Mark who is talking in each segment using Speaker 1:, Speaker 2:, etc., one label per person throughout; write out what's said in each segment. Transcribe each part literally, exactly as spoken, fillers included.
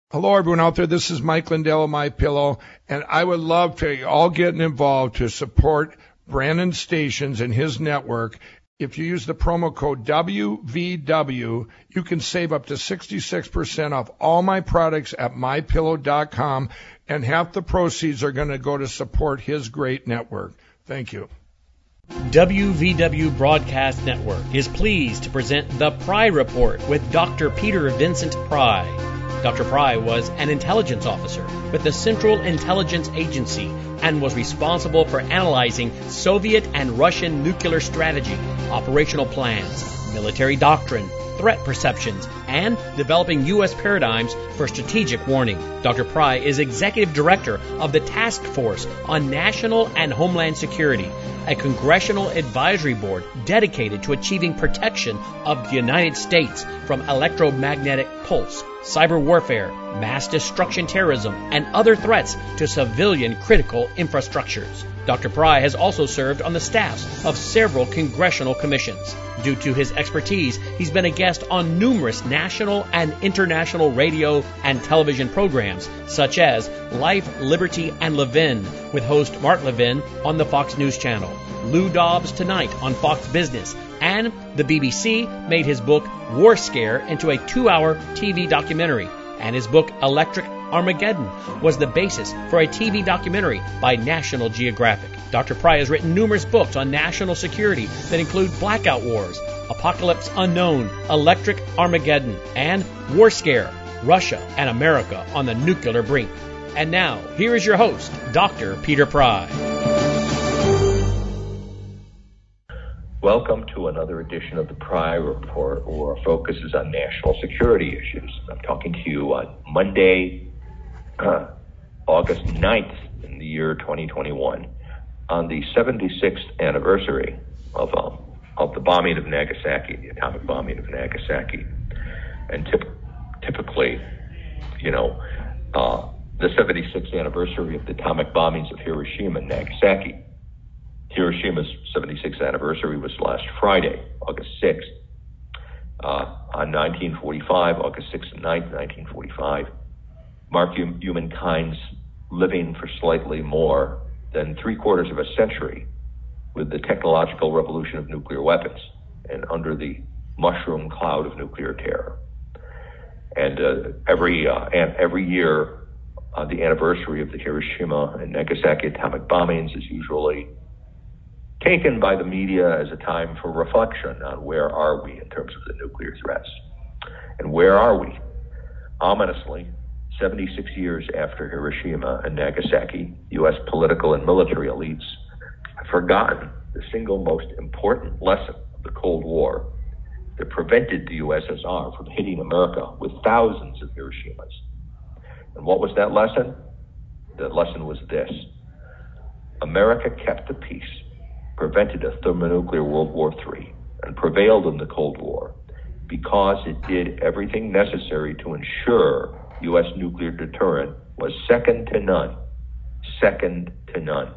Speaker 1: Hello, everyone out there. This is Mike Lindell of MyPillow, and I would love for you all getting involved to support Brandon Stations and his network. If you use the promo code W V W, you can save up to sixty-six percent off all my products at my pillow dot com, and half the proceeds are going to go to support his great network. Thank you.
Speaker 2: W V W Broadcast Network is pleased to present The Pry Report with Doctor Peter Vincent Pry. Doctor Pry was an intelligence officer with the Central Intelligence Agency and was responsible for analyzing Soviet and Russian nuclear strategy, operational plans, military doctrine, threat perceptions, and developing U S paradigms for strategic warning. Doctor Pry is Executive Director of the Task Force on National and Homeland Security, a congressional advisory board dedicated to achieving protection of the United States from electromagnetic pulse, cyber warfare, mass destruction terrorism, and other threats to civilian critical infrastructures. Doctor Pry has also served on the staffs of several congressional commissions. Due to his expertise, he's been a guest on numerous national and international radio and television programs, such as Life, Liberty, and Levin, with host Mark Levin on the Fox News Channel, Lou Dobbs Tonight on Fox Business, and the B B C made his book War Scare into a two-hour T V documentary, and his book Electric Armageddon was the basis for a T V documentary by National Geographic. Doctor Pry has written numerous books on national security that include Blackout Wars, Apocalypse Unknown, Electric Armageddon, and War Scare, Russia and America on the Nuclear Brink. And now, here is your host, Doctor Peter Pry.
Speaker 3: Welcome to another edition of the Pry Report, where our focus is on national security issues. I'm talking to you on Monday, uh, August ninth in the year twenty twenty-one, on the seventy-sixth anniversary of um, of the bombing of Nagasaki, the atomic bombing of Nagasaki. And typ- typically, you know, uh, the seventy-sixth anniversary of the atomic bombings of Hiroshima and Nagasaki. Hiroshima's seventy-sixth anniversary was last Friday, August sixth. Uh, on nineteen forty-five, August sixth and ninth, nineteen forty-five, marked hum- humankind's living for slightly more than three quarters of a century with the technological revolution of nuclear weapons and under the mushroom cloud of nuclear terror. And uh, every uh, and every year, uh, the anniversary of the Hiroshima and Nagasaki atomic bombings is usually taken by the media as a time for reflection on where are we in terms of the nuclear threats. And where are we? Ominously, seventy-six years after Hiroshima and Nagasaki, U S political and military elites have forgotten the single most important lesson of the Cold War that prevented the U S S R from hitting America with thousands of Hiroshimas. And what was that lesson? The lesson was this: America kept the peace, prevented a thermonuclear World War Three, and prevailed in the Cold War because it did everything necessary to ensure U S nuclear deterrent was second to none. Second to none.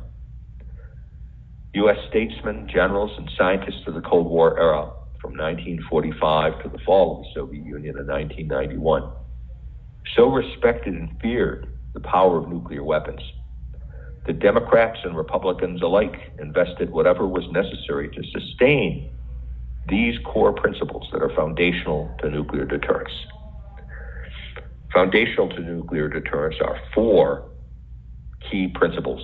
Speaker 3: U S statesmen, generals, and scientists of the Cold War era, from nineteen forty-five to the fall of the Soviet Union in nineteen ninety-one, so respected and feared the power of nuclear weapons. The Democrats and Republicans alike invested whatever was necessary to sustain these core principles that are foundational to nuclear deterrence. Foundational to nuclear deterrence are four key principles.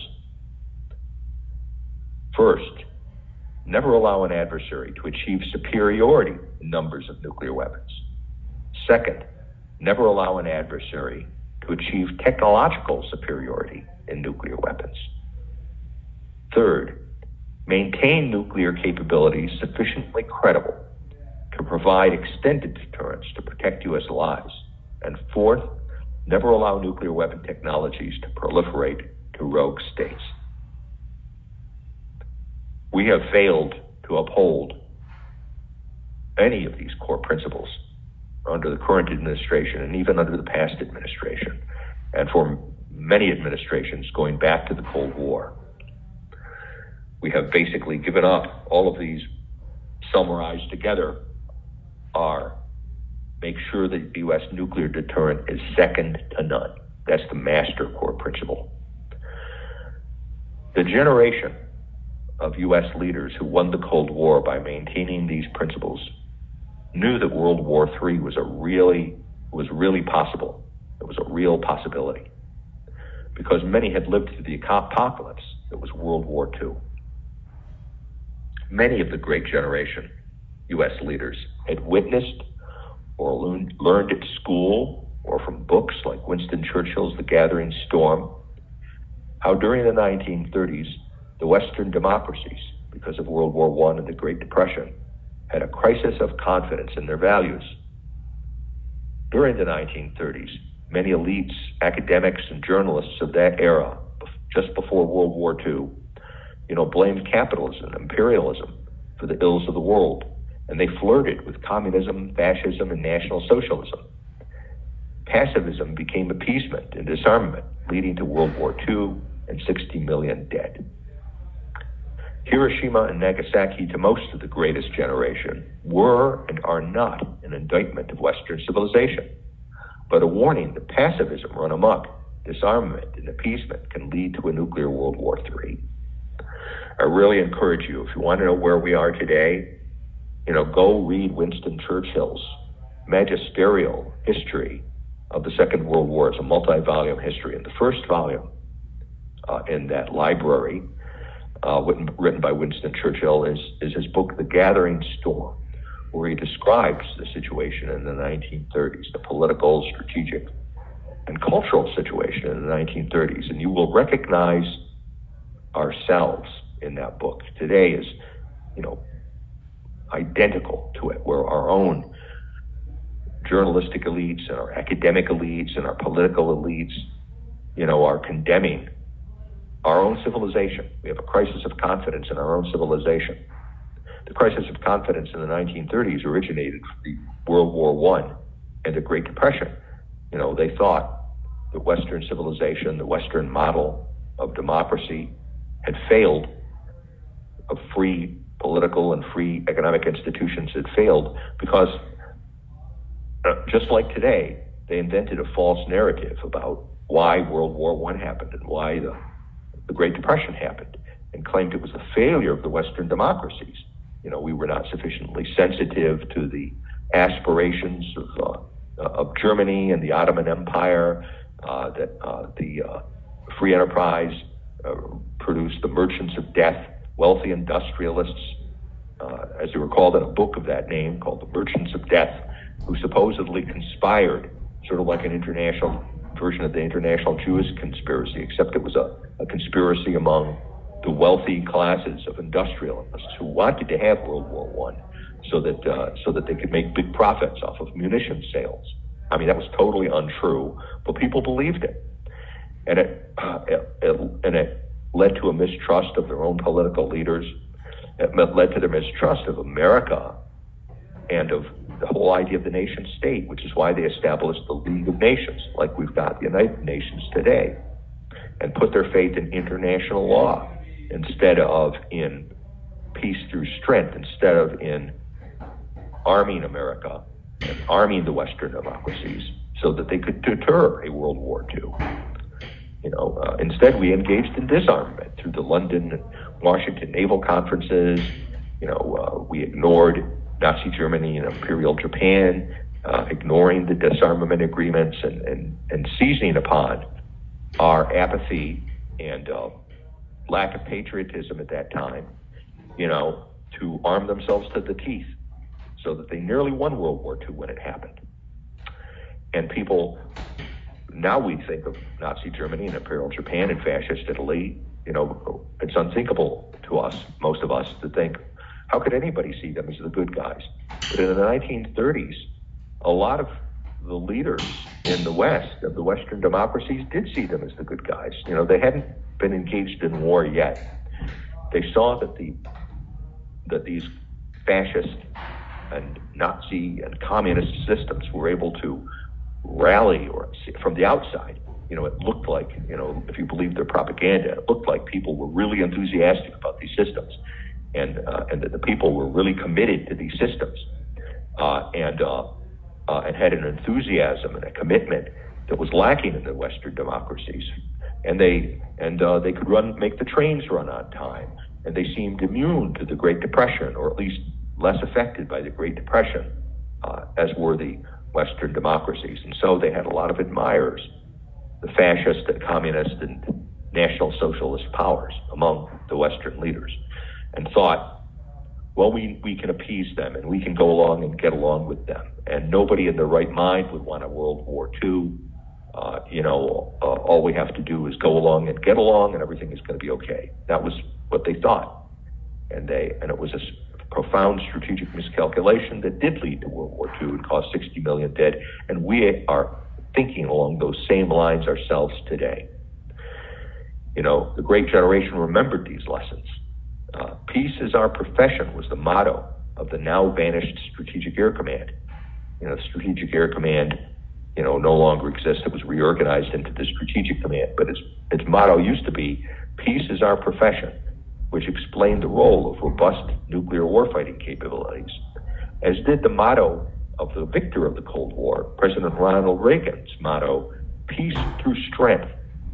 Speaker 3: First, never allow an adversary to achieve superiority in numbers of nuclear weapons. Second, never allow an adversary to achieve technological superiority in nuclear weapons. Third, maintain nuclear capabilities sufficiently credible to provide extended deterrence to protect U S lives. And fourth, never allow nuclear weapon technologies to proliferate to rogue states. We have failed to uphold any of these core principles under the current administration and even under the past administration, and for many administrations going back to the Cold War. We have basically given up. All of these summarized together are make sure that the U S nuclear deterrent is second to none. That's the master core principle. The generation of U S leaders who won the Cold War by maintaining these principles knew that World War Three was a really was really possible. It was a real possibility because many had lived through the apocalypse that was World War Two. Many of the great generation U S leaders had witnessed or learned at school or from books like Winston Churchill's The Gathering Storm, how during the nineteen thirties, the Western democracies, because of World War One and the Great Depression, had a crisis of confidence in their values. During the nineteen thirties, many elites, academics, and journalists of that era, just before World War Two, you know, blamed capitalism, imperialism for the ills of the world, and they flirted with communism, fascism, and National Socialism. Pacifism became appeasement and disarmament, leading to World War Two and sixty million dead. Hiroshima and Nagasaki, to most of the greatest generation, were and are not an indictment of Western civilization, but a warning that pacifism run amok, disarmament, and appeasement can lead to a nuclear World War Three. I really encourage you, if you want to know where we are today, you know, go read Winston Churchill's magisterial history of the Second World War. It's a multi-volume history, and the first volume uh, in that library, uh, written, written by Winston Churchill, is, is his book, The Gathering Storm, where he describes the situation in the nineteen thirties, the political, strategic, and cultural situation in the nineteen thirties. And you will recognize ourselves in that book. Today is, you know, identical to it, where our own journalistic elites and our academic elites and our political elites, you know, are condemning our own civilization. We have a crisis of confidence in our own civilization. The crisis of confidence in the nineteen thirties originated from the World War One and the Great Depression. You know, they thought that Western civilization, the Western model of democracy, had failed, of free political and free economic institutions had failed because, uh, just like today, they invented a false narrative about why World War One happened and why the, the Great Depression happened, and claimed it was the failure of the Western democracies. You know, we were not sufficiently sensitive to the aspirations of, uh, of Germany and the Ottoman Empire, uh, that uh, the uh, free enterprise uh, produced the merchants of death, wealthy industrialists, uh, as they were called in a book of that name called The Merchants of Death, who supposedly conspired, sort of like an international version of the international Jewish conspiracy, except it was a, a conspiracy among the wealthy classes of industrialists who wanted to have World War One so that uh, so that they could make big profits off of munition sales. I mean, that was totally untrue, but people believed it, and it, uh, it, it and it led to a mistrust of their own political leaders. It led to their mistrust of America and of the whole idea of the nation state, which is why they established the League of Nations, like we've got the United Nations today, and put their faith in international law instead of in peace through strength, instead of in arming America and arming the Western democracies so that they could deter a World War Two. You know, uh, instead we engaged in disarmament through the London and Washington naval conferences. You know, uh, we ignored Nazi Germany and Imperial Japan, uh, ignoring the disarmament agreements and, and, and seizing upon our apathy and uh, lack of patriotism at that time, you know, to arm themselves to the teeth so that they nearly won World War Two when it happened. And people, now we think of Nazi Germany and Imperial Japan and fascist Italy, you know, it's unthinkable to us, most of us, to think, how could anybody see them as the good guys? But in the nineteen thirties, a lot of the leaders in the West, of the Western democracies, did see them as the good guys. You know, they hadn't been engaged in war yet. They saw that the that these fascist and Nazi and communist systems were able to rally, or from the outside, you know, it looked like, you know, if you believe their propaganda, it looked like people were really enthusiastic about these systems, and uh, and that the people were really committed to these systems, uh, and uh, uh, and had an enthusiasm and a commitment that was lacking in the Western democracies. And they and uh, they could run, make the trains run on time, and they seemed immune to the Great Depression, or at least less affected by the Great Depression, uh, as were the Western democracies. And so they had a lot of admirers, the fascist and communist and National Socialist powers among the Western leaders, and thought, well, we, we can appease them and we can go along and get along with them. And nobody in their right mind would want a World War Two. Uh, you know, uh, all we have to do is go along and get along and everything is going to be okay. That was what they thought. And they and it was a profound strategic miscalculation that did lead to World War Two and caused sixty million dead. And we are thinking along those same lines ourselves today. You know, the Great Generation remembered these lessons. Uh, Peace is our profession was the motto of the now vanished Strategic Air Command. You know, the Strategic Air Command, you know, no longer exists. It was reorganized into the Strategic Command, but its its motto used to be, peace is our profession, which explained the role of robust nuclear warfighting capabilities, as did the motto of the victor of the Cold War, President Ronald Reagan's motto, peace through strength.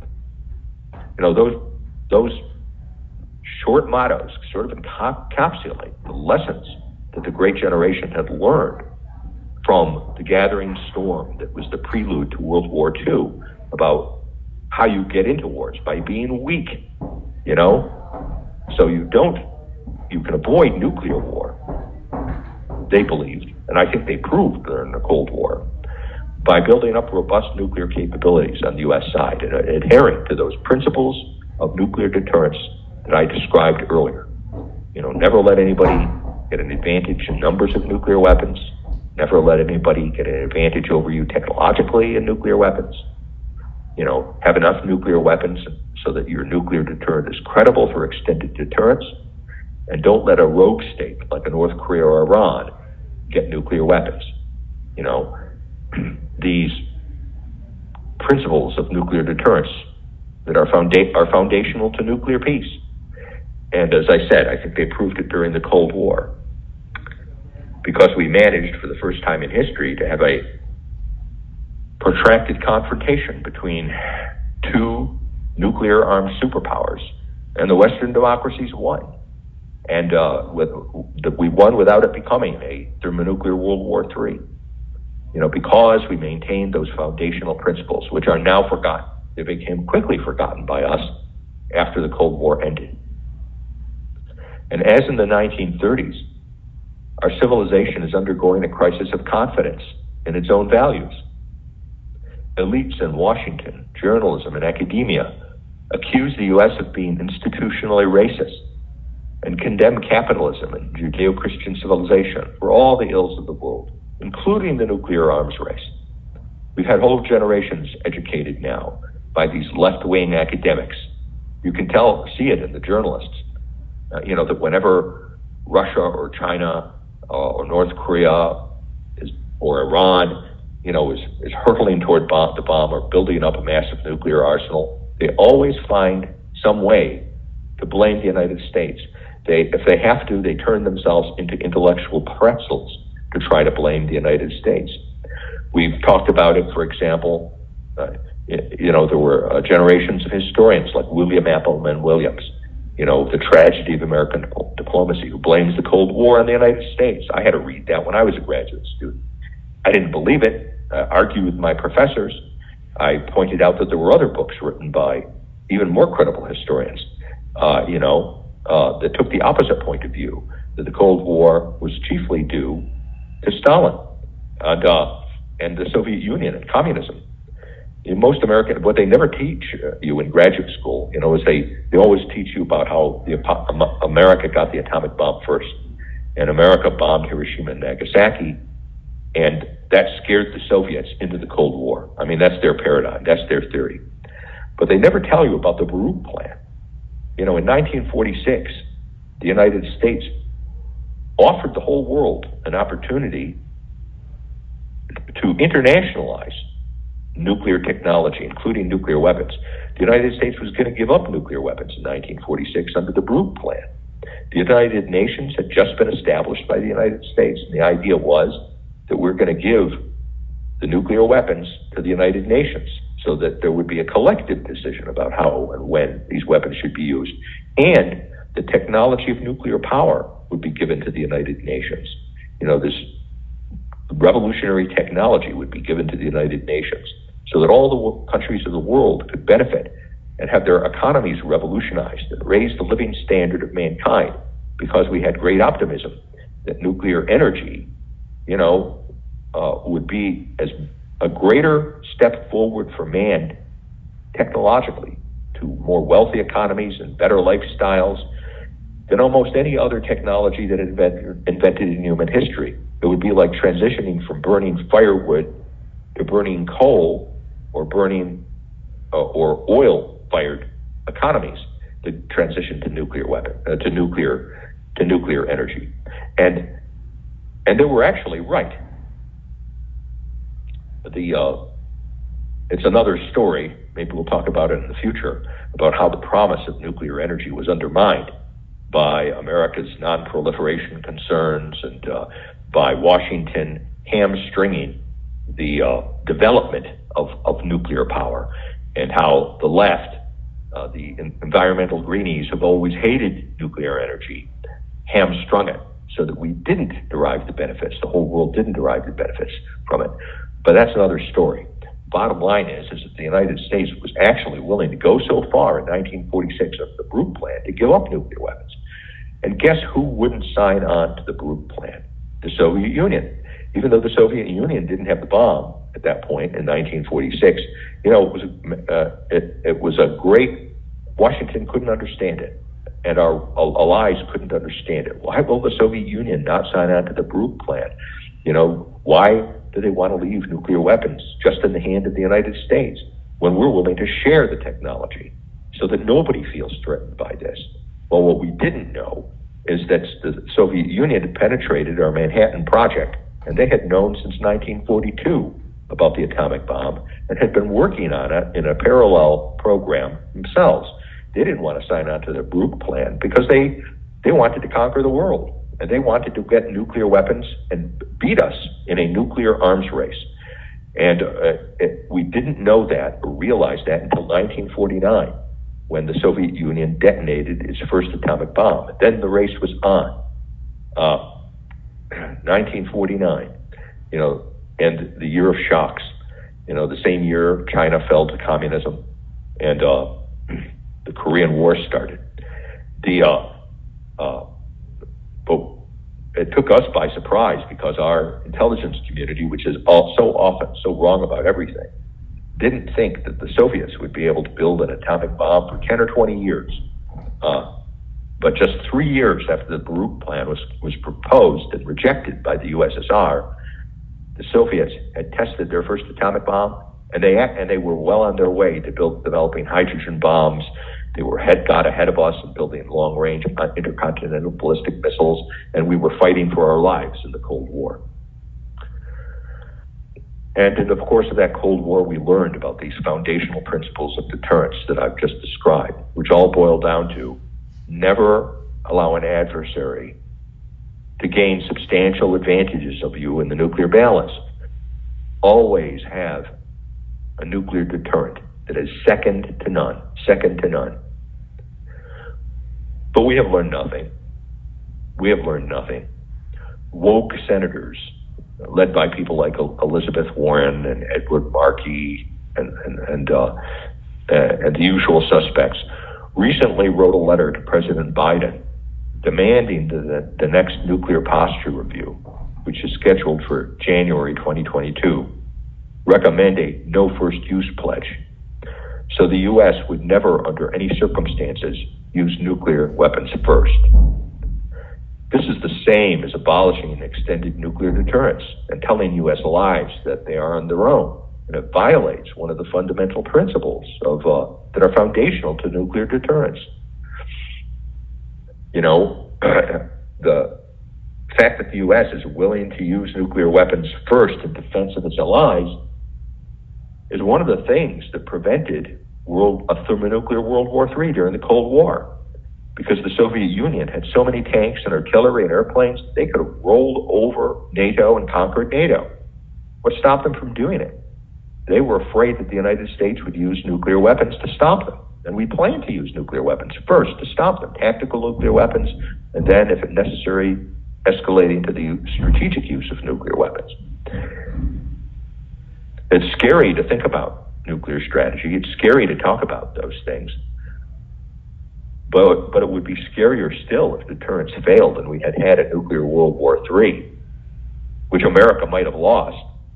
Speaker 3: You know, those those short mottos sort of encapsulate the lessons that the Great Generation had learned from the gathering storm that was the prelude to World War Two, about how you get into wars, by being weak, you know? So you don't, you can avoid nuclear war, they believed, and I think they proved during the Cold War, by building up robust nuclear capabilities on the U S side and adhering to those principles of nuclear deterrence that I described earlier. You know, never let anybody get an advantage in numbers of nuclear weapons. Never let anybody get an advantage over you technologically in nuclear weapons. You know, have enough nuclear weapons so that your nuclear deterrent is credible for extended deterrence. And don't let a rogue state like a North Korea or Iran get nuclear weapons. You know, these principles of nuclear deterrence that are, founda- are foundational to nuclear peace. And as I said, I think they proved it during the Cold War, because we managed for the first time in history to have a protracted confrontation between two nuclear-armed superpowers, and the Western democracies won. And uh, with, the, we won without it becoming a thermonuclear World War Three. You know, because we maintained those foundational principles, which are now forgotten. They became quickly forgotten by us after the Cold War ended. And as in the nineteen thirties, our civilization is undergoing a crisis of confidence in its own values. Elites in Washington, journalism, and academia accuse the U S of being institutionally racist and condemn capitalism and Judeo-Christian civilization for all the ills of the world, including the nuclear arms race. We've had whole generations educated now by these left-wing academics. You can tell, see it in the journalists, uh, you know, that whenever Russia or China uh, or North Korea is, or Iran, you know, is, is hurtling toward bomb, the bomb or building up a massive nuclear arsenal, they always find some way to blame the United States. They, if they have to, they turn themselves into intellectual pretzels to try to blame the United States. We've talked about it, for example, uh, you know, there were uh, generations of historians like William Appleman Williams, you know, The Tragedy of American Dip- Diplomacy, who blames the Cold War on the United States. I had to read that when I was a graduate student. I didn't believe it, uh, argued with my professors. I pointed out that there were other books written by even more credible historians, uh, you know, uh, that took the opposite point of view, that the Cold War was chiefly due to Stalin and, uh, and the Soviet Union and communism. In most American, what they never teach uh, you in graduate school, you know, is they, they always teach you about how the America got the atomic bomb first, and America bombed Hiroshima and Nagasaki, and that scared the Soviets into the Cold War. I mean, that's their paradigm, that's their theory. But they never tell you about the Baruch Plan. You know, in nineteen forty-six, the United States offered the whole world an opportunity to internationalize nuclear technology, including nuclear weapons. The United States was going to give up nuclear weapons in nineteen forty-six under the Baruch Plan. The United Nations had just been established by the United States, and the idea was that we're going to give the nuclear weapons to the United Nations so that there would be a collective decision about how and when these weapons should be used. And the technology of nuclear power would be given to the United Nations. You know, this revolutionary technology would be given to the United Nations so that all the countries of the world could benefit and have their economies revolutionized and raise the living standard of mankind, because we had great optimism that nuclear energy, you know, uh, would be as a greater step forward for man technologically to more wealthy economies and better lifestyles than almost any other technology that invented, invented in human history. It would be like transitioning from burning firewood to burning coal or burning uh, or oil-fired economies to transition to nuclear weapon uh, to nuclear to nuclear energy, and and they were actually right. The uh, it's another story. Maybe we'll talk about it in the future about how the promise of nuclear energy was undermined by America's non-proliferation concerns and uh, by Washington hamstringing the uh, development of, of nuclear power, and how the left, uh, the environmental greenies, have always hated nuclear energy, hamstrung it so that we didn't derive the benefits. The whole world didn't derive the benefits from it. But that's another story. Bottom line is, is that the United States was actually willing to go so far in nineteen forty-six of the Brugge Plan to give up nuclear weapons. And guess who wouldn't sign on to the Brugge Plan? The Soviet Union. Even though the Soviet Union didn't have the bomb at that point in nineteen forty-six, you know, it was a, uh, it, it was a great. Washington couldn't understand it, and our allies couldn't understand it. Why will the Soviet Union not sign on to the Brugge Plan? You know, why do they want to leave nuclear weapons just in the hand of the United States when we're willing to share the technology so that nobody feels threatened by this? Well, what we didn't know is that the Soviet Union had penetrated our Manhattan Project, and they had known since nineteen forty-two about the atomic bomb and had been working on it in a parallel program themselves. They didn't want to sign on to the Brugge Plan because they, they wanted to conquer the world. And they wanted to get nuclear weapons and beat us in a nuclear arms race. And uh, it, we didn't know that or realize that until nineteen forty-nine, when the Soviet Union detonated its first atomic bomb. Then the race was on. Uh, nineteen forty-nine, you know, and the year of shocks. You know, the same year China fell to communism, and uh, the Korean War started. The uh, uh, But it took us by surprise because our intelligence community, which is all, so often so wrong about everything, didn't think that the Soviets would be able to build an atomic bomb for ten or twenty years. Uh, but just three years after the Brugge Plan was, was proposed and rejected by the U S S R, the Soviets had tested their first atomic bomb, and they and they were well on their way to build developing hydrogen bombs. They were head got ahead of us in building long-range intercontinental ballistic missiles, and we were fighting for our lives in the Cold War. And in the course of that Cold War, we learned about these foundational principles of deterrence that I've just described, which all boil down to never allow an adversary to gain substantial advantages of you in the nuclear balance. Always have a nuclear deterrent that is second to none, second to none. But we have learned nothing. We have learned nothing. Woke senators, led by people like Elizabeth Warren and Edward Markey and and and, uh, and the usual suspects, recently wrote a letter to President Biden demanding the, the next nuclear posture review, which is scheduled for January twenty twenty-two, recommend a no first use pledge. So the U S would never, under any circumstances, use nuclear weapons first. This is the same as abolishing an extended nuclear deterrence and telling U S allies that they are on their own. And it violates one of the fundamental principles of uh, that are foundational to nuclear deterrence. You know, the fact that the U S is willing to use nuclear weapons first in defense of its allies is one of the things that prevented world, a thermonuclear World War Three during the Cold War, because the Soviet Union had so many tanks and artillery and airplanes, they could have rolled over NATO and conquered NATO. What stopped them from doing it? They were afraid that the United States would use nuclear weapons to stop them. And we plan to use nuclear weapons first to stop them, tactical nuclear weapons, and then, if necessary, escalating to the strategic use of nuclear weapons. It's scary to think about nuclear strategy. It's scary to talk about those things. But, but it would be scarier still if deterrence failed and we had had a nuclear World War Three, which America might have lost.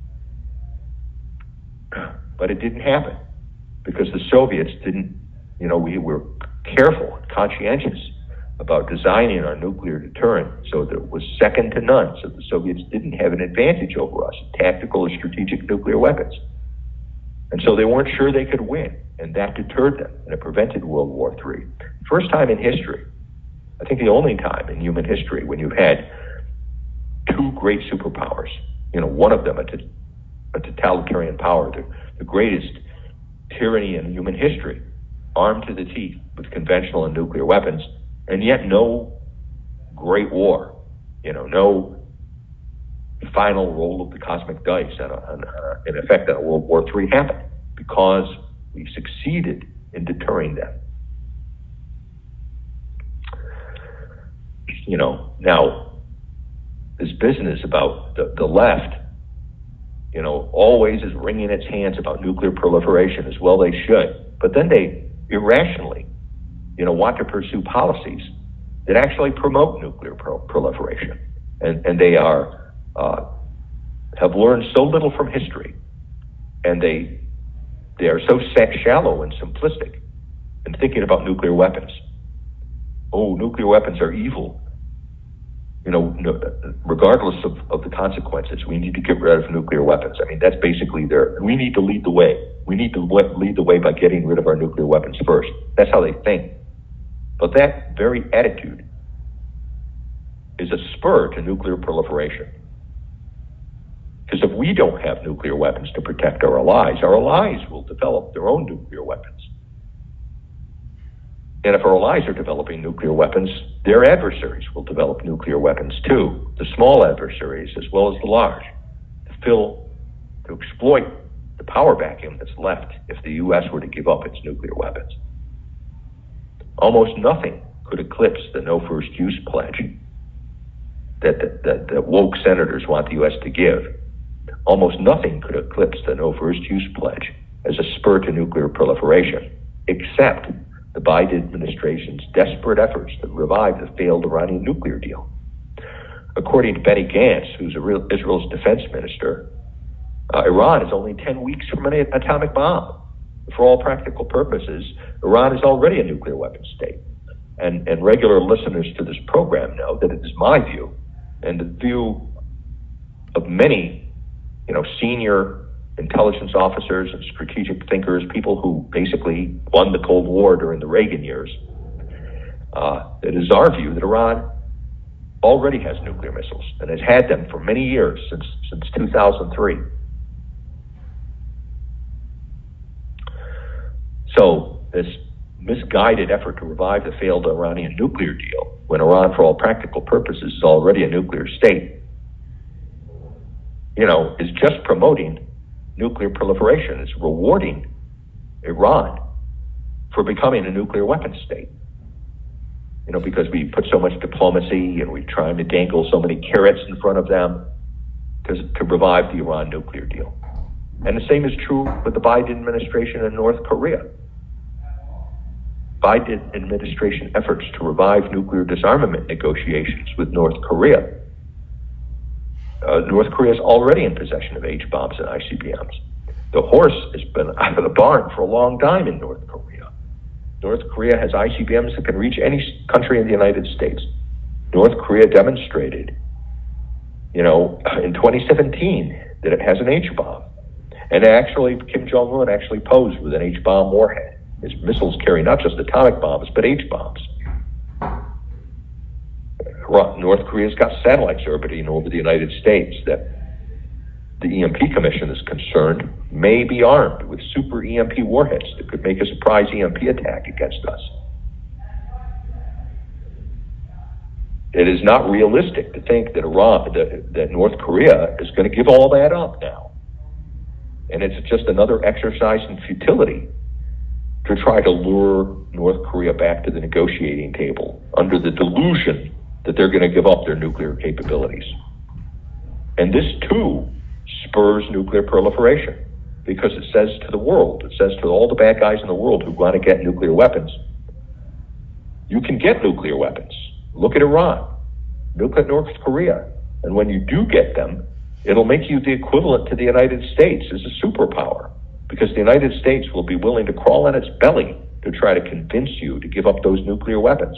Speaker 3: But it didn't happen because the Soviets didn't, you know, we were careful and conscientious about designing our nuclear deterrent so that it was second to none, so the Soviets didn't have an advantage over us in tactical or strategic nuclear weapons. And so they weren't sure they could win, and that deterred them, and it prevented World War Three. First time in history, I think the only time in human history when you've had two great superpowers, you know, one of them a, t- a totalitarian power, the, the greatest tyranny in human history, armed to the teeth with conventional and nuclear weapons, and yet no great war, you know, no final roll of the cosmic dice, and, and uh, in effect, that World War Three happened because we succeeded in deterring them. You know, now, this business about the, the left, you know, always is wringing its hands about nuclear proliferation, as well they should. But then they irrationally, you know, want to pursue policies that actually promote nuclear pro- proliferation. And, and they are, uh, have learned so little from history. And they, they are so shallow and simplistic in thinking about nuclear weapons. Oh, nuclear weapons are evil. You know, no, regardless of, of the consequences, we need to get rid of nuclear weapons. I mean, that's basically their, we need to lead the way. We need to lead the way by getting rid of our nuclear weapons first. That's how they think. But that very attitude is a spur to nuclear proliferation. Because if we don't have nuclear weapons to protect our allies, our allies will develop their own nuclear weapons. And if our allies are developing nuclear weapons, their adversaries will develop nuclear weapons too, the small adversaries as well as the large, to fill, to exploit the power vacuum that's left if the U S were to give up its nuclear weapons. Almost nothing could eclipse the no first use pledge that the, that the woke senators want the U S to give. Almost nothing could eclipse the no first use pledge as a spur to nuclear proliferation, except the Biden administration's desperate efforts to revive the failed Iranian nuclear deal. According to Benny Gantz, who's a real Israel's defense minister, uh, Iran is only ten weeks from an atomic bomb. For all practical purposes, Iran is already a nuclear weapons state. And, and regular listeners to this program know that it is my view, and the view of many, you know, senior intelligence officers and strategic thinkers, people who basically won the Cold War during the Reagan years. Uh, it is our view that Iran already has nuclear missiles and has had them for many years, since since two thousand three. So this misguided effort to revive the failed Iranian nuclear deal, when Iran, for all practical purposes, is already a nuclear state, you know, is just promoting nuclear proliferation. Is rewarding Iran for becoming a nuclear weapons state. You know, because we put so much diplomacy and we're trying to dangle so many carrots in front of them to, to revive the Iran nuclear deal. And the same is true with the Biden administration in North Korea. Biden administration efforts to revive nuclear disarmament negotiations with North Korea. Uh, North Korea is already in possession of H bombs and I C B Ms. The horse has been out of the barn for a long time in North Korea. North Korea has I C B Ms that can reach any country in the United States. North Korea demonstrated, you know, in twenty seventeen that it has an H bomb. And actually, Kim Jong-un actually posed with an H bomb warhead. His missiles carry not just atomic bombs, but H bombs. North Korea's got satellites orbiting over the United States that the E M P Commission is concerned may be armed with super E M P warheads that could make a surprise E M P attack against us. It is not realistic to think that Iran, that, that North Korea is going to give all that up now And it's just another exercise in futility to try to lure North Korea back to the negotiating table under the delusion that they're going to give up their nuclear capabilities. And this, too, spurs nuclear proliferation because it says to the world, it says to all the bad guys in the world who want to get nuclear weapons, you can get nuclear weapons. Look at Iran. Look at North Korea. And when you do get them, it'll make you the equivalent to the United States as a superpower, because the United States will be willing to crawl on its belly to try to convince you to give up those nuclear weapons.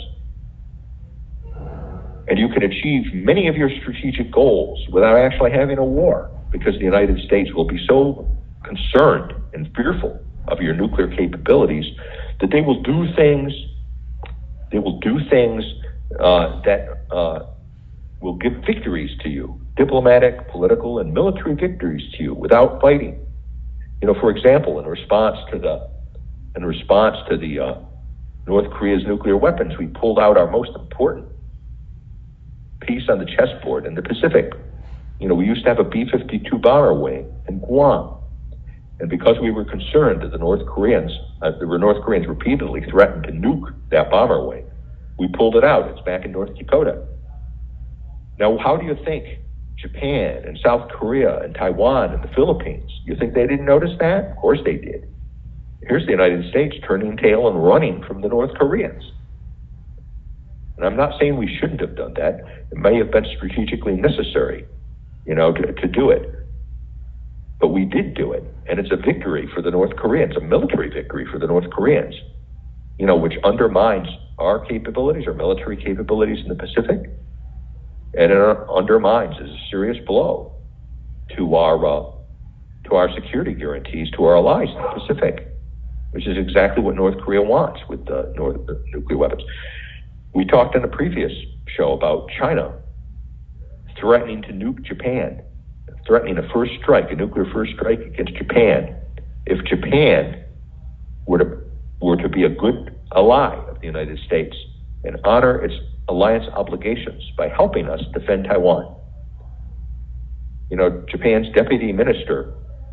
Speaker 3: And you can achieve many of your strategic goals without actually having a war, because the United States will be so concerned and fearful of your nuclear capabilities that they will do things, they will do things uh, that uh, will give victories to you, diplomatic, political, and military victories to you without fighting. You know, for example, in response to the in response to the uh, North Korea's nuclear weapons, we pulled out our most important piece on the chessboard in the Pacific. You know, we used to have a B fifty-two bomber wing in Guam, and because we were concerned that the North Koreans, uh, the North Koreans repeatedly threatened to nuke that bomber wing, we pulled it out. It's back in North Dakota. Now, how do you think Japan and South Korea and Taiwan and the Philippines, you think they didn't notice that? Of course they did. Here's the United States turning tail and running from the North Koreans. And I'm not saying we shouldn't have done that. It may have been strategically necessary, you know, to, to do it. But we did do it. And it's a victory for the North Koreans, a military victory for the North Koreans, you know, which undermines our capabilities, our military capabilities in the Pacific. And it undermines, is a serious blow to our uh, to our security guarantees to our allies in the Pacific, which is exactly what North Korea wants with the North the nuclear weapons. We talked in a previous show about China threatening to nuke Japan, threatening a first strike, a nuclear first strike against Japan, if Japan were to were to be a good ally of the United States and honor its alliance obligations by helping us defend Taiwan. You know, Japan's deputy minister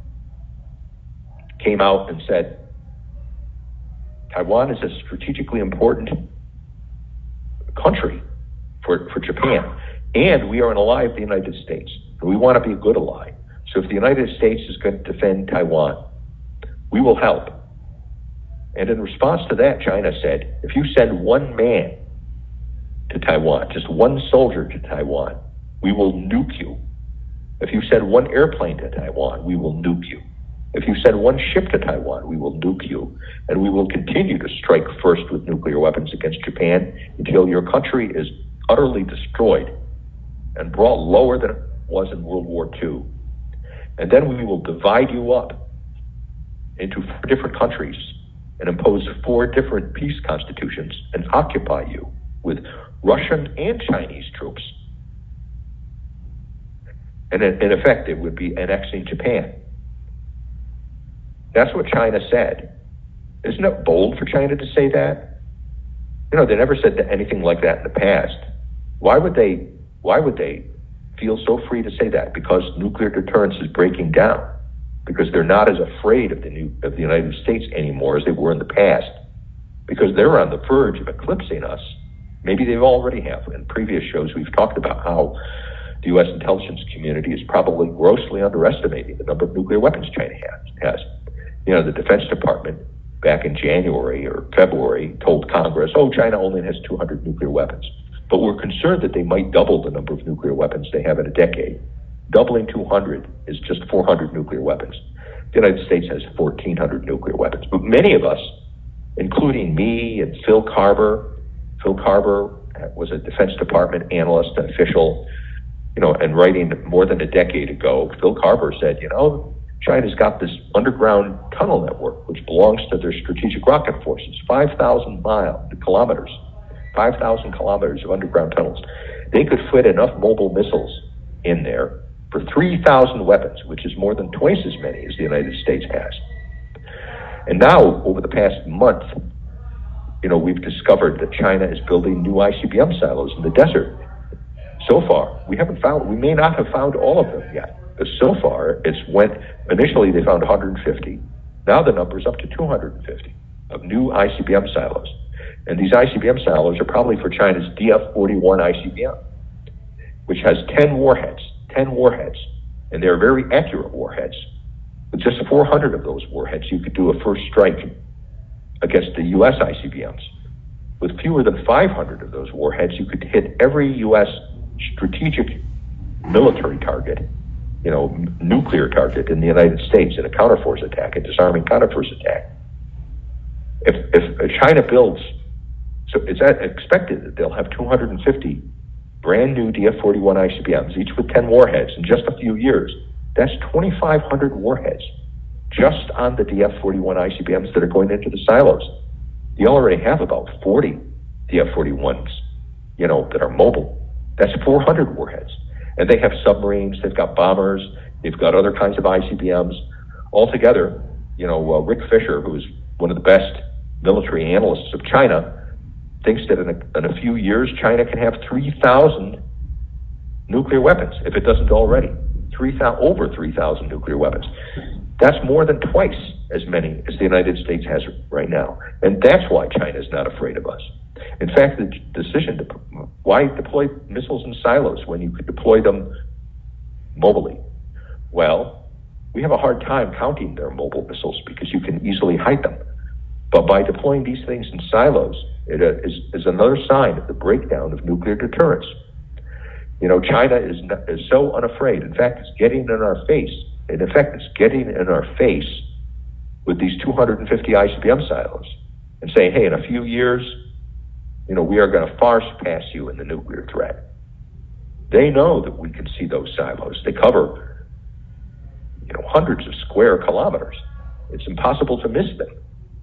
Speaker 3: came out and said, Taiwan is a strategically important country for, for Japan, and we are an ally of the United States, and we want to be a good ally. So if the United States is going to defend Taiwan, we will help. And in response to that, China said, if you send one man to Taiwan, just one soldier to Taiwan, we will nuke you. If you send one airplane to Taiwan, we will nuke you. If you send one ship to Taiwan, we will nuke you. And we will continue to strike first with nuclear weapons against Japan until your country is utterly destroyed and brought lower than it was in World War Two. And then we will divide you up into four different countries and impose four different peace constitutions and occupy you with Russian and Chinese troops. And in, in effect, it would be annexing Japan. That's what China said. Isn't it bold for China to say that? You know, they never said anything like that in the past. Why would they, why would they feel so free to say that? Because nuclear deterrence is breaking down. Because they're not as afraid of the new, of the United States anymore as they were in the past. Because they're on the verge of eclipsing us. Maybe they already have. In previous shows, we've talked about how the U S intelligence community is probably grossly underestimating the number of nuclear weapons China has. has. You know, the Defense Department back in January or February told Congress, oh, China only has two hundred nuclear weapons. But we're concerned that they might double the number of nuclear weapons they have in a decade. Doubling two hundred is just four hundred nuclear weapons. The United States has fourteen hundred nuclear weapons. But many of us, including me and Phil Carver, Phil Carver was a Defense Department analyst, an official, you know, and writing more than a decade ago, Phil Carver said, you know, China's got this underground tunnel network, which belongs to their strategic rocket forces, five thousand miles, kilometers, five thousand kilometers of underground tunnels. They could fit enough mobile missiles in there for three thousand weapons, which is more than twice as many as the United States has. And now, over the past month, you know, we've discovered that China is building new I C B M silos in the desert. So far, we haven't found, we may not have found all of them yet. But so far, it's went, initially they found one hundred fifty. Now the number's up to two hundred fifty of new I C B M silos. And these I C B M silos are probably for China's D F forty-one I C B M, which has ten warheads, ten warheads. And they're very accurate warheads. With just four hundred of those warheads, you could do a first strike against the U S I C B Ms. With fewer than five hundred of those warheads, you could hit every U S strategic military target, you know, m- nuclear target in the United States in a counterforce attack, a disarming counterforce attack. If, if China builds, so it's expected that they'll have two hundred fifty brand new D F forty-one I C B Ms, each with ten warheads in just a few years. That's twenty-five hundred warheads just on the D F forty-one I C B Ms that are going into the silos. You already have about forty D F forty-ones, you know, that are mobile. That's four hundred warheads. And they have submarines, they've got bombers, they've got other kinds of I C B Ms. Altogether, you know, uh, Rick Fisher, who's one of the best military analysts of China, thinks that in a, in a few years, China can have three thousand nuclear weapons, if it doesn't already. three thousand, over three thousand nuclear weapons. That's more than twice as many as the United States has right now. And that's why China is not afraid of us. In fact, the decision to, why deploy missiles in silos when you could deploy them mobily? Well, we have a hard time counting their mobile missiles because you can easily hide them. But by deploying these things in silos, it uh, is, is another sign of the breakdown of nuclear deterrence. You know, China is not, is so unafraid. In fact, it's getting in our face. In effect, it's getting in our face with these two hundred fifty I C B M silos and saying, hey, in a few years, you know, we are going to far surpass you in the nuclear threat. They know that we can see those silos. They cover, you know, hundreds of square kilometers. It's impossible to miss them.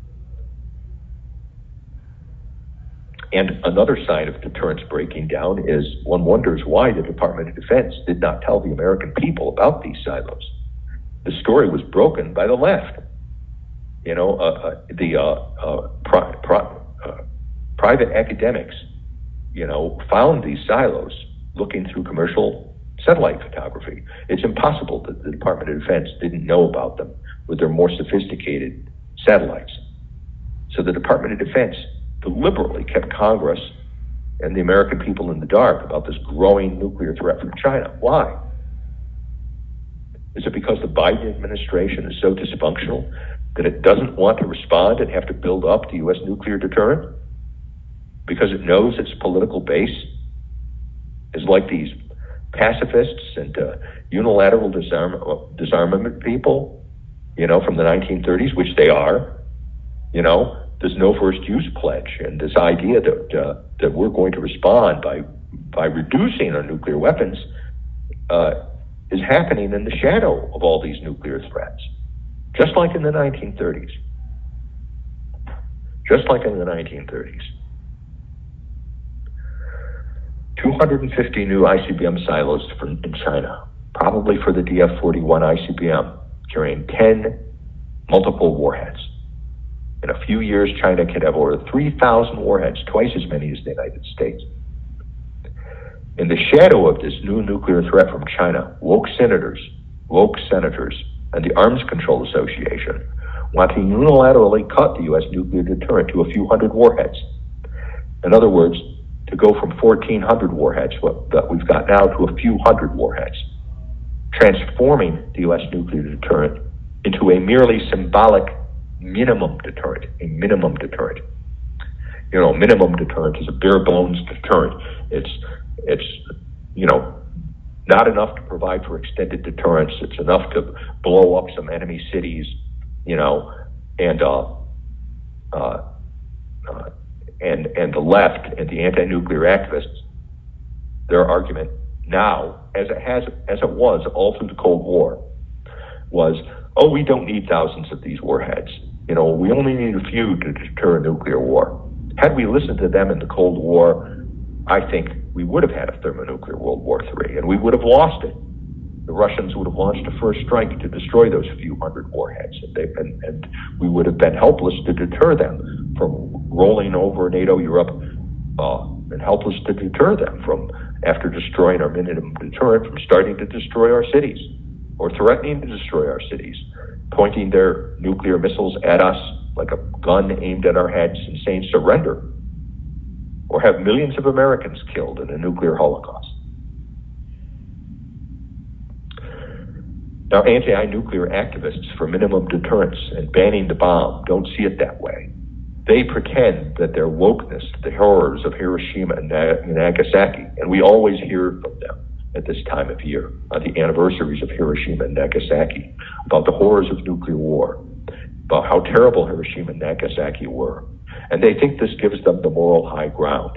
Speaker 3: And another sign of deterrence breaking down is one wonders why the Department of Defense did not tell the American people about these silos. The story was broken by the left. You know, uh, uh, the uh, uh, pri- pri- uh, private academics, you know, found these silos looking through commercial satellite photography. It's impossible that the Department of Defense didn't know about them with their more sophisticated satellites. So the Department of Defense deliberately kept Congress and the American people in the dark about this growing nuclear threat from China. Why? Is it because the Biden administration is so dysfunctional that it doesn't want to respond and have to build up the U S nuclear deterrent? Because it knows its political base is like these pacifists and uh, unilateral disarm- disarmament people, you know, from the nineteen thirties, which they are, you know, this no first use pledge and this idea that uh, that we're going to respond by by reducing our nuclear weapons uh, is happening in the shadow of all these nuclear threats, just like in the nineteen thirties. Just like in the nineteen thirties. two hundred fifty new I C B M silos from, in China, probably for the D F forty-one I C B M, carrying ten multiple warheads. In a few years, China could have over three thousand warheads, twice as many as the United States. In the shadow of this new nuclear threat from China, woke senators, woke senators, and the Arms Control Association want to unilaterally cut the U S nuclear deterrent to a few hundred warheads. In other words, to go from fourteen hundred warheads, what that we've got now, to a few hundred warheads, transforming the U S nuclear deterrent into a merely symbolic minimum deterrent, a minimum deterrent. You know, minimum deterrent is a bare bones deterrent. It's, it's, you know, not enough to provide for extended deterrence. It's enough to blow up some enemy cities, you know, and, uh, uh, uh, and, and the left and the anti-nuclear activists, their argument now, as it has, as it was all through the Cold War, was, oh, we don't need thousands of these warheads. You know, we only need a few to deter a nuclear war. Had we listened to them in the Cold War, I think we would have had a thermonuclear World War Three, and we would have lost it. The Russians would have launched a first strike to destroy those few hundred warheads, and, they, and, and we would have been helpless to deter them from rolling over NATO Europe, uh, and helpless to deter them from, after destroying our minimum deterrent, from starting to destroy our cities. or threatening to destroy our cities, pointing their nuclear missiles at us like a gun aimed at our heads and saying surrender, or have millions of Americans killed in a nuclear holocaust. Now, anti-nuclear activists for minimum deterrence and banning the bomb don't see it that way. They pretend that their wokeness to the horrors of Hiroshima and Nagasaki, and we always hear from them at this time of year, on the anniversaries of Hiroshima and Nagasaki, about the horrors of nuclear war, about how terrible Hiroshima and Nagasaki were. And they think this gives them the moral high ground.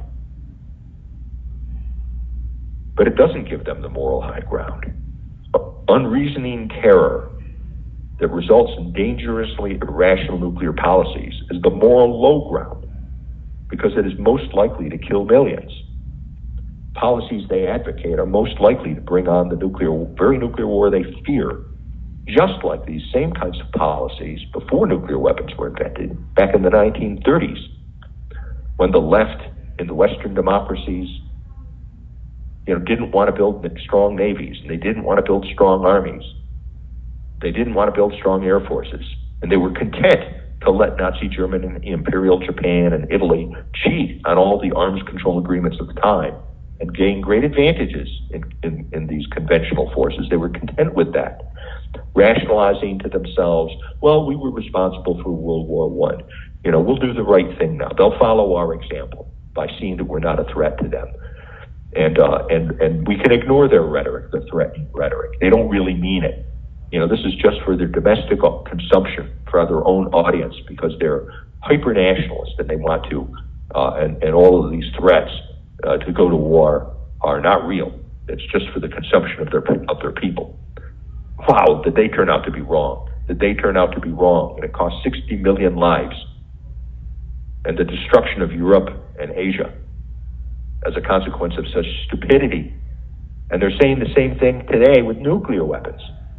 Speaker 3: But it doesn't give them the moral high ground. Unreasoning terror that results in dangerously irrational nuclear policies is the moral low ground, because it is most likely to kill millions. Policies they advocate are most likely to bring on the nuclear, very nuclear war they fear, just like these same kinds of policies before nuclear weapons were invented back in the nineteen thirties, when the left in the Western democracies, you know, didn't want to build strong navies, and they didn't want to build strong armies. They didn't want to build strong air forces, and they were content to let Nazi Germany and Imperial Japan and Italy cheat on all the arms control agreements of the time and gain great advantages in, in, in these conventional forces. They were content with that, rationalizing to themselves, well, we were responsible for World War One. You know, we'll do the right thing now. They'll follow our example by seeing that we're not a threat to them. And, uh, and, and we can ignore their rhetoric, their threatening rhetoric. They don't really mean it. You know, this is just for their domestic consumption, for their own audience, because they're hyper-nationalist and they want to, uh, and, and all of these threats uh, to go to war are not real. It's just for the consumption of their of their people. Wow, did they turn out to be wrong? Did they turn out to be wrong? And it cost sixty million lives and the destruction of Europe and Asia as a consequence of such stupidity. And they're saying the same thing today with nuclear weapons.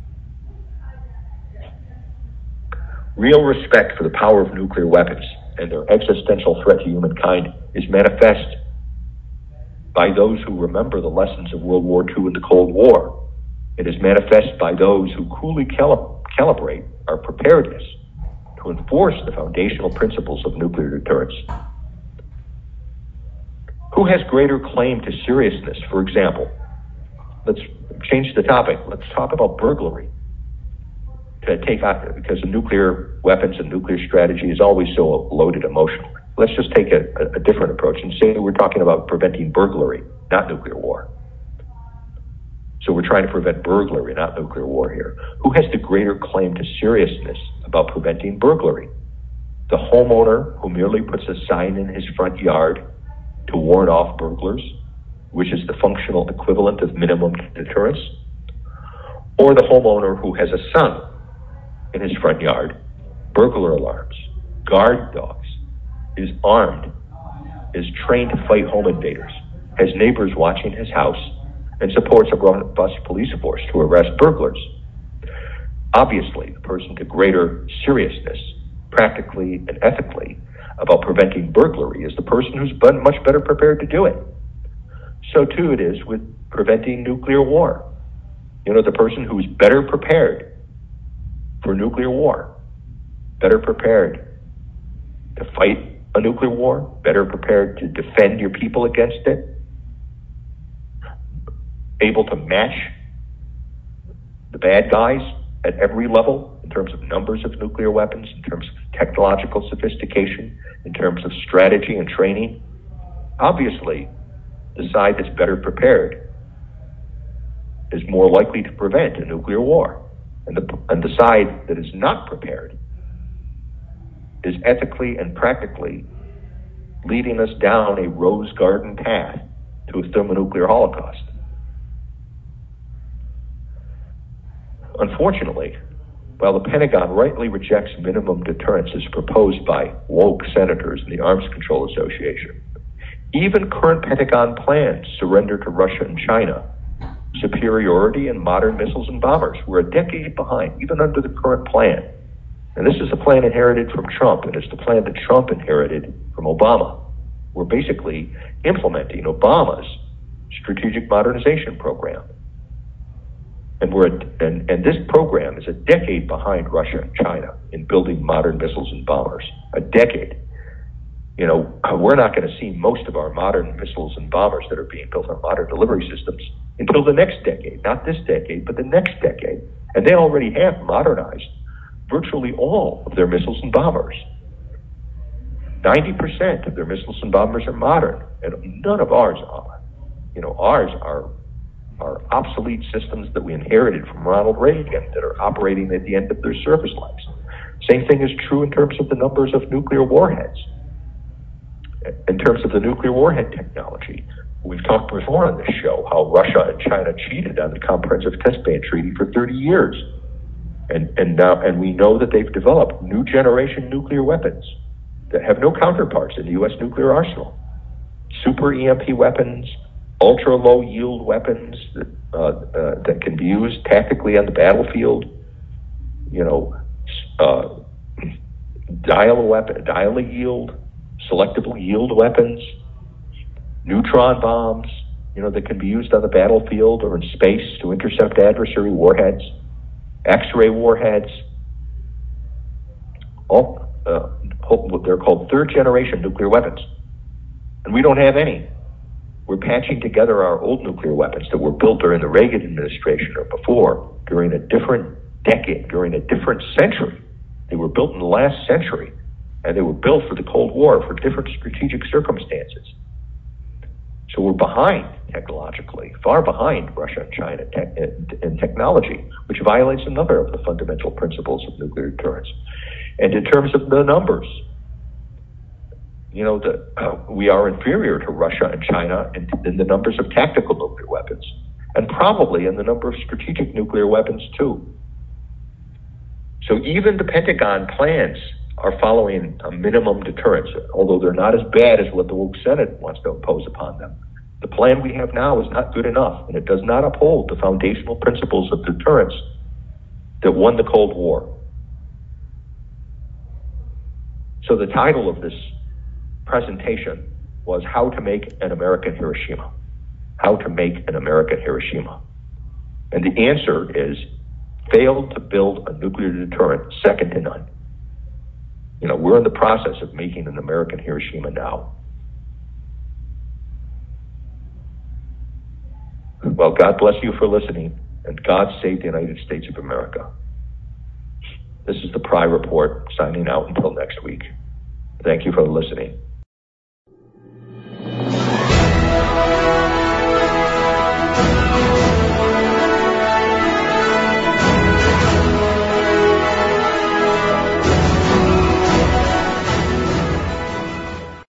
Speaker 3: Real respect for the power of nuclear weapons and their existential threat to humankind is manifest by those who remember the lessons of World War Two and the Cold War. It is manifest by those who coolly calib- calibrate our preparedness to enforce the foundational principles of nuclear deterrence. Who has greater claim to seriousness? For example, let's change the topic. Let's talk about burglary. To take out, because nuclear weapons and nuclear strategy is always so loaded emotionally. Let's just take a, a different approach and say we're talking about preventing burglary, not nuclear war. So we're trying to prevent burglary, not nuclear war here. Who has the greater claim to seriousness about preventing burglary? The homeowner who merely puts a sign in his front yard to warn off burglars, which is the functional equivalent of minimum deterrence? Or the homeowner who has a son in his front yard, burglar alarms, guard dogs, is armed, is trained to fight home invaders, has neighbors watching his house, and supports a robust police force to arrest burglars? Obviously, the person to greater seriousness, practically and ethically, about preventing burglary is the person who's been much better prepared to do it. So too it is with preventing nuclear war. You know, the person who's better prepared for nuclear war, better prepared to fight a nuclear war, better prepared to defend your people against it, able to match the bad guys at every level in terms of numbers of nuclear weapons, in terms of technological sophistication, in terms of strategy and training. Obviously, the side that's better prepared is more likely to prevent a nuclear war. And the, and the side that is not prepared is ethically and practically leading us down a rose garden path to a thermonuclear holocaust. Unfortunately, while the Pentagon rightly rejects minimum deterrence as proposed by woke senators in the Arms Control Association, even current Pentagon plans surrender to Russia and China superiority in modern missiles and bombers. We're a decade behind, even under the current plan. And this is the plan inherited from Trump, and it's the plan that Trump inherited from Obama. We're basically implementing Obama's strategic modernization program. And we're a, and, and this program is a decade behind Russia and China in building modern missiles and bombers. A decade. You know, we're not going to see most of our modern missiles and bombers that are being built on modern delivery systems until the next decade. Not this decade, but the next decade. And they already have modernized virtually all of their missiles and bombers. ninety percent of their missiles and bombers are modern, and none of ours are. You know, ours are are obsolete systems that we inherited from Ronald Reagan that are operating at the end of their service lives. Same thing is true in terms of the numbers of nuclear warheads. In terms of the nuclear warhead technology, we've talked before on this show how Russia and China cheated on the Comprehensive Test Ban Treaty for thirty years. And, and now, and we know that they've developed new generation nuclear weapons that have no counterparts in the U S nuclear arsenal. Super E M P weapons, ultra low yield weapons that, uh, uh, that can be used tactically on the battlefield. You know, uh, dial weapon, dial yield, selectable yield weapons, neutron bombs, you know, that can be used on the battlefield or in space to intercept adversary warheads, X-ray warheads. All uh, they're called third-generation nuclear weapons, and we don't have any. We're patching together our old nuclear weapons that were built during the Reagan administration or before, during a different decade, during a different century. They were built in the last century, and they were built for the Cold War for different strategic circumstances. So we're behind technologically, far behind Russia and China te- in technology, which violates another of the fundamental principles of nuclear deterrence. And in terms of the numbers, you know, the, uh, we are inferior to Russia and China in, in the numbers of tactical nuclear weapons, and probably in the number of strategic nuclear weapons too. So even the Pentagon plans are following a minimum deterrence, although they're not as bad as what the woke Senate wants to impose upon them. The plan we have now is not good enough, and it does not uphold the foundational principles of deterrence that won the Cold War. So the title of this presentation was How to Make an American Hiroshima. How to Make an American Hiroshima. And the answer is failed to build a nuclear deterrent second to none. You know, we're in the process of making an American Hiroshima now. Well, God bless you for listening, and God save the United States of America. This is the Pry Report, signing out until next week. Thank you for listening.